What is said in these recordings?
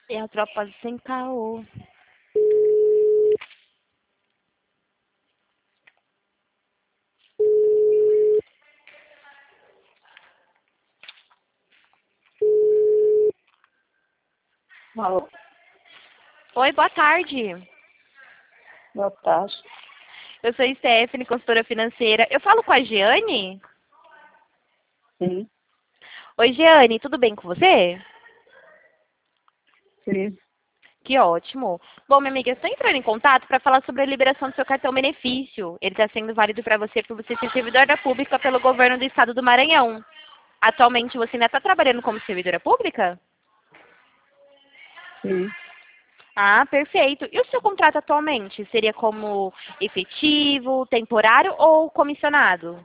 E a tropa sem caô. Alô, Oi, boa tarde. boa tarde. Eu sou Stephanie, consultora financeira. Eu falo com a Jeane? Sim, Oi, Jeane, tudo bem com você? sim. Que ótimo. Bom, minha amiga, eu estou entrando em contato para falar sobre a liberação do seu cartão benefício. Ele está sendo válido para você por você ser servidora pública pelo governo do estado do Maranhão. Atualmente você ainda está trabalhando como servidora pública? Sim, Ah, perfeito. E o seu contrato atualmente? Seria como efetivo, temporário ou comissionado?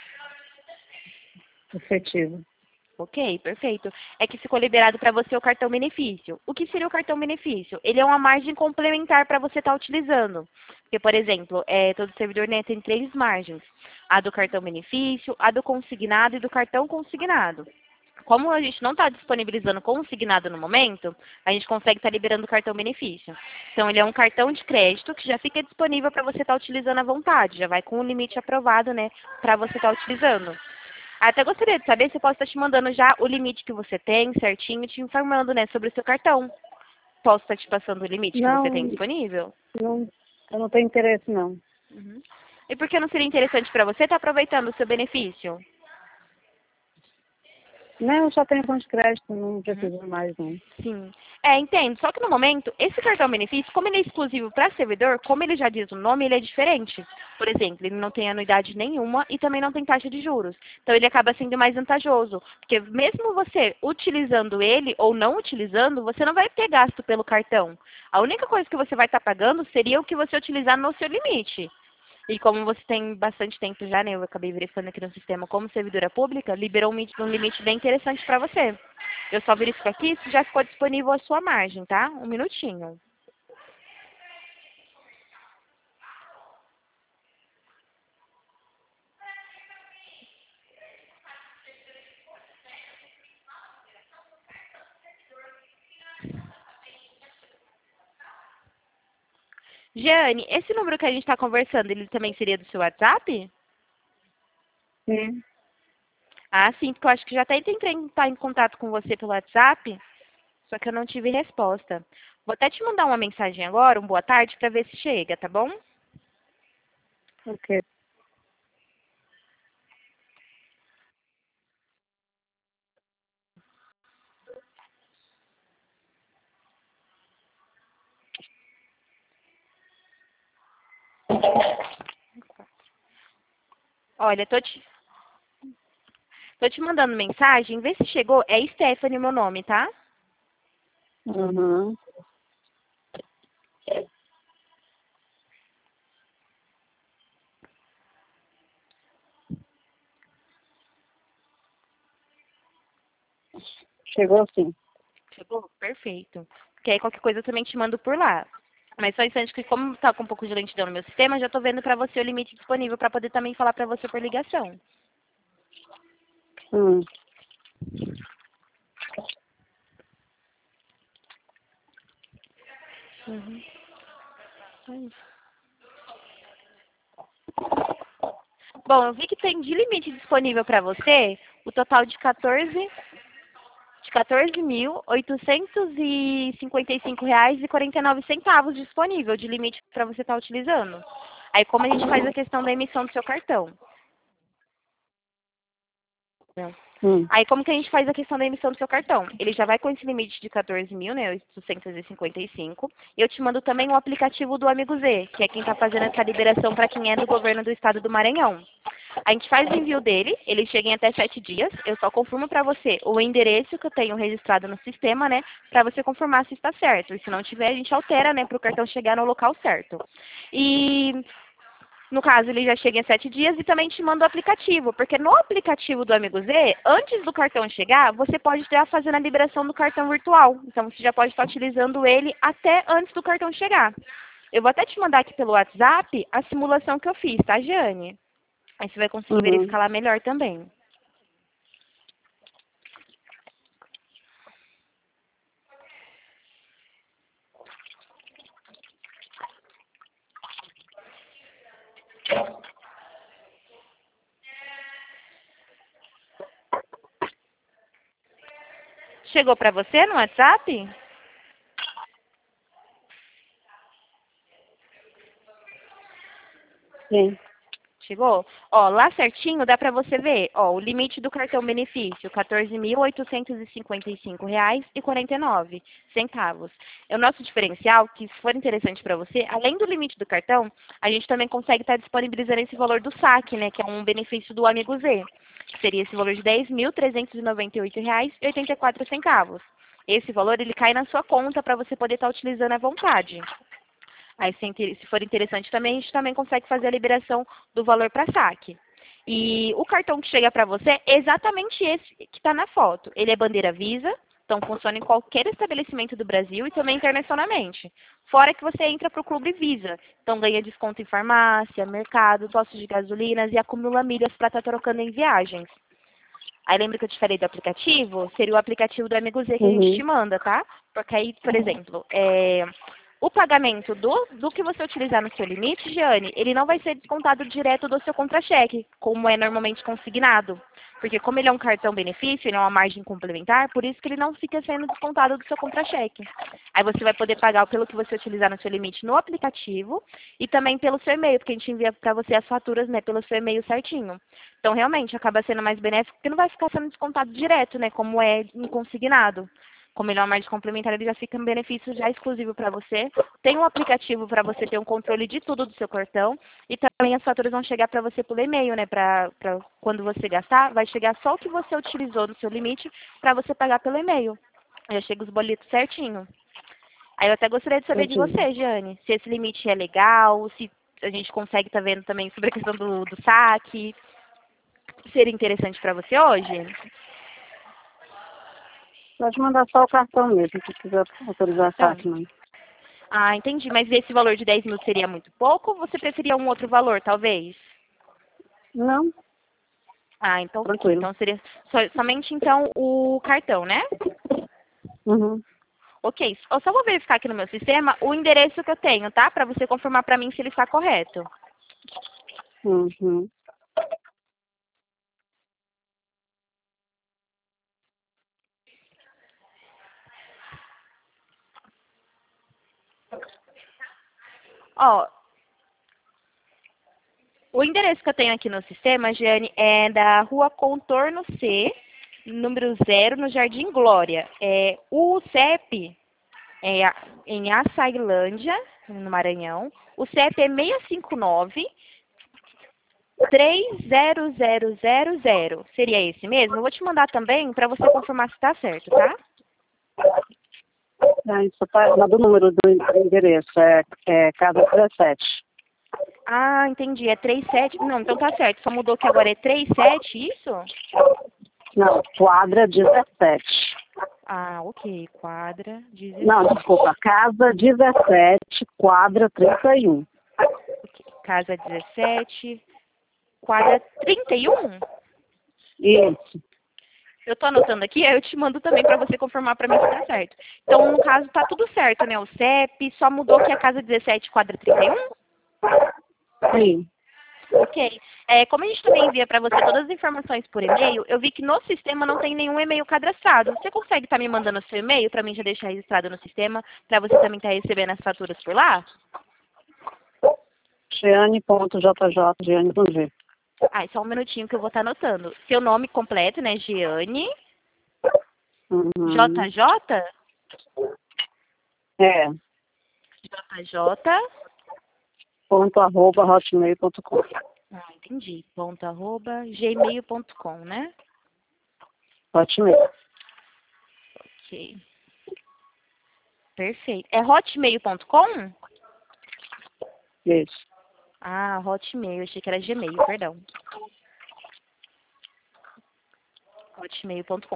efetivo. Ok, perfeito. É que ficou liberado para você o cartão benefício. O que seria o cartão benefício? Ele é uma margem complementar para você estar utilizando. Porque, por exemplo, todo servidor, né, tem três margens. A do cartão benefício, a do consignado e do cartão consignado. Como a gente não está disponibilizando consignado no momento, a gente consegue estar liberando o cartão benefício. Então, ele é um cartão de crédito que já fica disponível para você estar utilizando à vontade. Já vai com o limite aprovado, né, para você estar utilizando. Até gostaria de saber se eu posso estar te mandando já o limite que você tem, certinho, te informando, né, sobre o seu cartão. Posso estar te passando o limite que você tem Não, disponível? não, eu não tenho interesse, não. Uhum. E por que não seria interessante para você estar aproveitando o seu benefício? Não, eu só tenho conta de crédito, não Uhum. preciso mais, não. Sim. Entendo. Só que no momento, esse cartão benefício, como ele é exclusivo para servidor, como ele já diz o nome, ele é diferente. Por exemplo, ele não tem anuidade nenhuma e também não tem taxa de juros. Então ele acaba sendo mais vantajoso. Porque mesmo você utilizando ele ou não utilizando, você não vai ter gasto pelo cartão. A única coisa que você vai estar pagando seria o que você utilizar no seu limite. E como você tem bastante tempo já, né? Eu acabei verificando aqui no sistema como servidora pública, liberou um limite bem interessante para você. Eu só verifico aqui se já ficou disponível a sua margem, tá? Um minutinho. Jeane, esse número que a gente está conversando, ele também seria do seu WhatsApp? Sim, Ah, sim, porque eu acho que já até tentei entrar em contato com você pelo WhatsApp, só que eu não tive resposta. Vou até te mandar uma mensagem agora, um boa tarde, para ver se chega, tá bom? ok. Olha, tô te mandando mensagem, vê se chegou. É Stephanie o meu nome, tá? Uhum. Chegou sim. Chegou? Perfeito. Porque aí qualquer coisa eu também te mando por lá. Mas só um instante que como tá com um pouco de lentidão no meu sistema, já tô vendo pra você o limite disponível pra poder também falar pra você por ligação. Hum. Uhum. Bom, eu vi que tem de limite disponível pra você o total de 14.855,49 disponível de limite para você estar utilizando. Aí como a gente faz a questão da emissão do seu cartão? Hum. Aí, como que a gente faz a questão da emissão do seu cartão? Ele já vai com esse limite de 14 mil, né, 855. E eu te mando também o aplicativo do Amigo Z, que é quem está fazendo essa liberação para quem é do governo do estado do Maranhão. A gente faz o envio dele, ele chega em até 7 dias. Eu só confirmo para você o endereço que eu tenho registrado no sistema, né, para você confirmar se está certo. E se não tiver, a gente altera, né, para o cartão chegar no local certo. E no caso, ele já chega em 7 dias e também te manda o aplicativo, porque no aplicativo do Amigo Z, antes do cartão chegar, você pode estar fazendo a liberação do cartão virtual. Então, você já pode estar utilizando ele até antes do cartão chegar. Eu vou até te mandar aqui pelo WhatsApp a simulação que eu fiz, tá, Jane? Aí você vai conseguir Uhum. verificar lá melhor também. Chegou para você no WhatsApp? Sim. Chegou? Ó, lá certinho dá para você ver, ó, o limite do cartão benefício, R$ 14.855,49. O nosso diferencial, que se for interessante para você, além do limite do cartão, a gente também consegue estar disponibilizando esse valor do saque, né, que é um benefício do Amigo Z, que seria esse valor de R$ 10.398,84. Esse valor, ele cai na sua conta para você poder estar utilizando à vontade. Aí, se for interessante também, a gente também consegue fazer a liberação do valor para saque. E o cartão que chega para você é exatamente esse que está na foto. Ele é bandeira Visa, então funciona em qualquer estabelecimento do Brasil e também internacionalmente. Fora que você entra para o Clube Visa, então ganha desconto em farmácia, mercado, postos de gasolinas e acumula milhas para estar trocando em viagens. Aí lembra que eu te falei do aplicativo? Seria o aplicativo do Amigo Z que a gente te manda, tá? Porque aí, por exemplo, o pagamento do que você utilizar no seu limite, Giane, ele não vai ser descontado direto do seu contra-cheque, como é normalmente consignado. Porque como ele é um cartão benefício, ele é uma margem complementar, por isso que ele não fica sendo descontado do seu contra-cheque. Aí você vai poder pagar pelo que você utilizar no seu limite no aplicativo e também pelo seu e-mail, porque a gente envia para você as faturas, né, pelo seu e-mail certinho. Então, realmente, acaba sendo mais benéfico, porque não vai ficar sendo descontado direto, né, como é em consignado. Como ele é uma margem complementar, ele já fica um benefício já exclusivo para você. Tem um aplicativo para você ter um controle de tudo do seu cartão. E também as faturas vão chegar para você pelo e-mail, né? Para quando você gastar, vai chegar só o que você utilizou no seu limite para você pagar pelo e-mail. Já chega os boletos certinho. Aí eu até gostaria de saber de você, Jane, se esse limite é legal, se a gente consegue estar vendo também sobre a questão do saque. Seria interessante para você hoje? Pode mandar só o cartão mesmo, se quiser autorizar saque, não. Ah, entendi. Mas esse valor de 10 mil seria muito pouco ou você preferia um outro valor, talvez? Não, Ah, então, tranquilo. então seria somente então o cartão, né? Uhum. Ok. Eu só vou verificar aqui no meu sistema o endereço que eu tenho, tá? Para você confirmar para mim se ele está correto. Uhum. Ó, o endereço que eu tenho aqui no sistema, Giane, é da Rua Contorno C, número 0, no Jardim Glória. O CEP é em Açailândia, no Maranhão. O CEP é 659 30000. Seria esse mesmo? Eu vou te mandar também para você confirmar se está certo, tá? Isso tá lá do número do endereço, é casa 17. Ah, entendi. É 37. Não, então tá certo. Só mudou que agora é 37, isso? Não, quadra 17. Ah, ok. Quadra 17. Não, desculpa, casa 17, quadra 31. Ok. Casa 17, quadra 31? Isso. Eu tô anotando aqui, aí eu te mando também para você confirmar para mim se tá certo. Então, no caso, tá tudo certo, né? O CEP, só mudou que é casa 17, quadra 31? Sim. Ok. Como a gente também envia para você todas as informações por e-mail, eu vi que no sistema não tem nenhum e-mail cadastrado. Você consegue estar me mandando o seu e-mail para mim já deixar registrado no sistema, para você também estar recebendo as faturas por lá? Jeane.jj, Jeane com G. Ah, só um minutinho que eu vou estar anotando. Seu nome completo, né? Giane. Uhum. JJ? É. JJ. .hotmail.com. Ah, entendi. @gmail.com, né? Hotmail. Ok. Perfeito. É hotmail.com? Isso. Ah, Hotmail. Achei que era Gmail, perdão. Hotmail.com.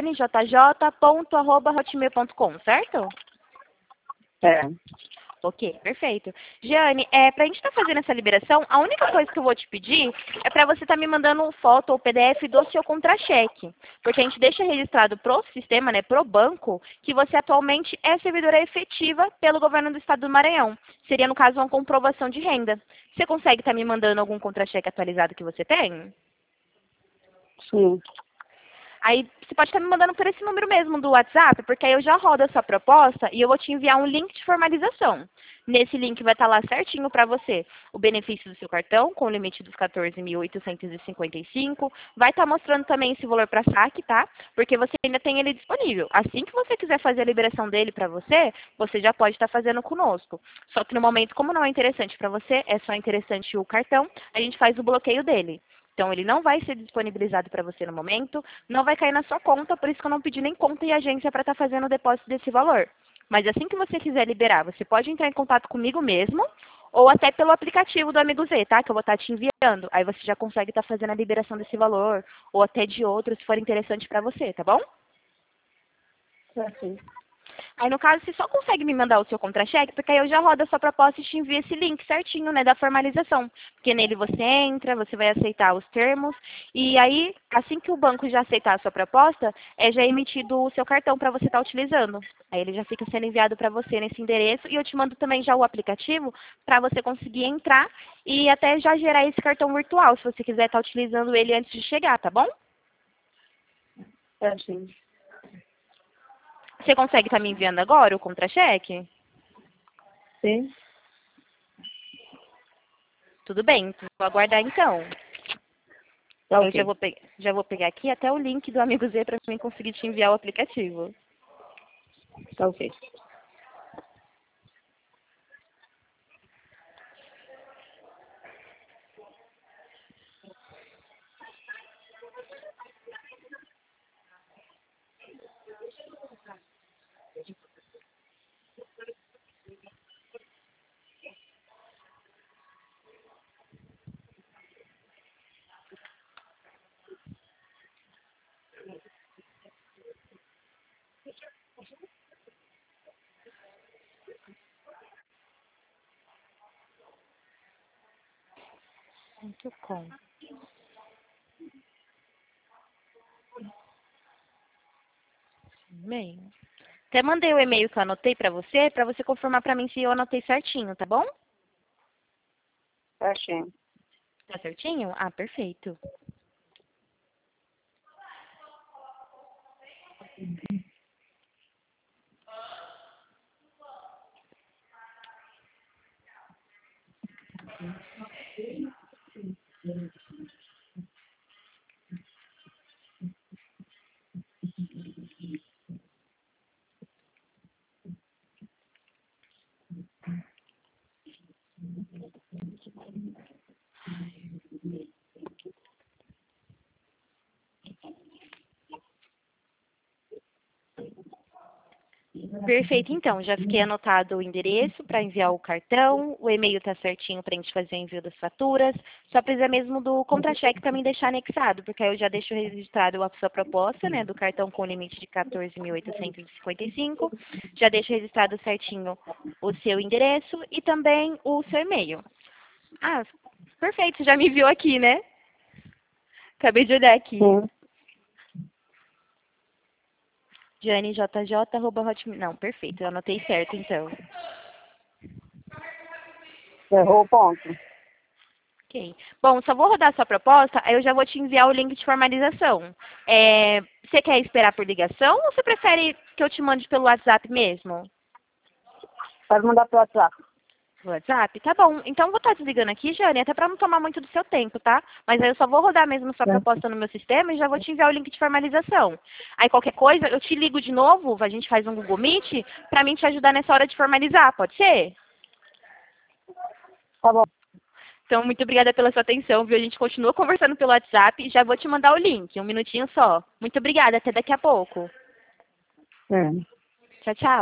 jeanejj.hotmail.com, certo? É. Ok, perfeito. Jeane, para a gente estar fazendo essa liberação, a única coisa que eu vou te pedir é para você estar me mandando uma foto ou PDF do seu contra-cheque. Porque a gente deixa registrado pro sistema, né, pro banco, que você atualmente é servidora efetiva pelo governo do estado do Maranhão. Seria, no caso, uma comprovação de renda. Você consegue estar me mandando algum contra-cheque atualizado que você tem? Sim. Aí você pode estar me mandando por esse número mesmo do WhatsApp, porque aí eu já rodo a sua proposta e eu vou te enviar um link de formalização. Nesse link vai estar lá certinho para você o benefício do seu cartão, com o limite dos 14.855. Vai estar mostrando também esse valor para saque, tá? Porque você ainda tem ele disponível. Assim que você quiser fazer a liberação dele para você, você já pode estar fazendo conosco. Só que no momento, como não é interessante para você, é só interessante o cartão, a gente faz o bloqueio dele. Então, ele não vai ser disponibilizado para você no momento, não vai cair na sua conta, por isso que eu não pedi nem conta e agência para estar fazendo o depósito desse valor. Mas assim que você quiser liberar, você pode entrar em contato comigo mesmo, ou até pelo aplicativo do Amigo Z, tá? Que eu vou estar te enviando. Aí você já consegue estar fazendo a liberação desse valor, ou até de outro, se for interessante para você, tá bom? Certinho. Aí, no caso, você só consegue me mandar o seu contra-cheque, porque aí eu já rodo a sua proposta e te envio esse link certinho, né, da formalização. Porque nele você entra, você vai aceitar os termos, e aí, assim que o banco já aceitar a sua proposta, já é emitido o seu cartão para você estar utilizando. Aí ele já fica sendo enviado para você nesse endereço, e eu te mando também já o aplicativo para você conseguir entrar e até já gerar esse cartão virtual, se você quiser estar utilizando ele antes de chegar, tá bom? Certinho. Você consegue estar me enviando agora o contra-cheque? Sim. Tudo bem, vou aguardar então. Tá Eu ok. já vou pegar aqui até o link do Amigo Z para mim conseguir te enviar o aplicativo. Tá ok. Muito bom. E-mail. Até mandei o e-mail que eu anotei para você confirmar para mim se eu anotei certinho, tá bom? Certinho. Tá certinho? Ah, perfeito. Perfeito, então. Já fiquei anotado o endereço para enviar o cartão, o e-mail está certinho para a gente fazer o envio das faturas. Só precisa mesmo do contra-cheque para mim deixar anexado, porque aí eu já deixo registrado a sua proposta, né, do cartão com limite de 14.855. Já deixo registrado certinho o seu endereço e também o seu e-mail. Ah, perfeito, você já me viu aqui, né? Acabei de olhar aqui. Sim. JaneJJ@hotmail. Não, perfeito, eu anotei certo, então. Errou o ponto. Ok. Bom, só vou rodar a sua proposta, aí eu já vou te enviar o link de formalização. Você quer esperar por ligação ou você prefere que eu te mande pelo WhatsApp mesmo? Pode mandar pro WhatsApp. Pelo WhatsApp? Tá bom. Então, vou estar desligando aqui, Jane, até para não tomar muito do seu tempo, tá? Mas aí eu só vou rodar mesmo a sua Certo. proposta no meu sistema e já vou te enviar o link de formalização. Aí, qualquer coisa, eu te ligo de novo, a gente faz um Google Meet, para mim te ajudar nessa hora de formalizar, pode ser? Tá bom. Então, muito obrigada pela sua atenção, viu? A gente continua conversando pelo WhatsApp e já vou te mandar o link, um minutinho só. Muito obrigada, até daqui a pouco. É. Tchau, tchau.